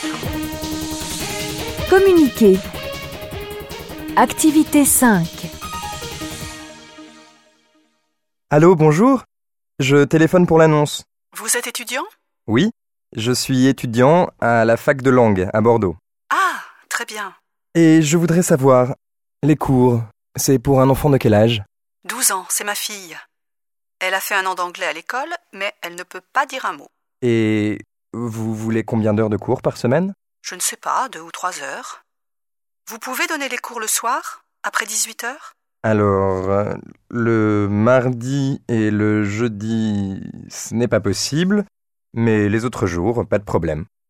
Communiquer. Activité 5. Allô, bonjour. Je téléphone pour l'annonce. Vous êtes étudiant ? Oui, je suis étudiant à la fac de langue à Bordeaux. Ah, très bien. Et je voudrais savoir, les cours, c'est pour un enfant de quel âge ? 12 ans, c'est ma fille. Elle a fait un an d'anglais à l'école, mais elle ne peut pas dire un mot. Et vous voulez combien d'heures de cours par semaine ? Je ne sais pas, 2 ou 3 heures. Vous pouvez donner les cours le soir, après 18 heures ? Alors, le mardi et le jeudi, ce n'est pas possible, mais les autres jours, pas de problème.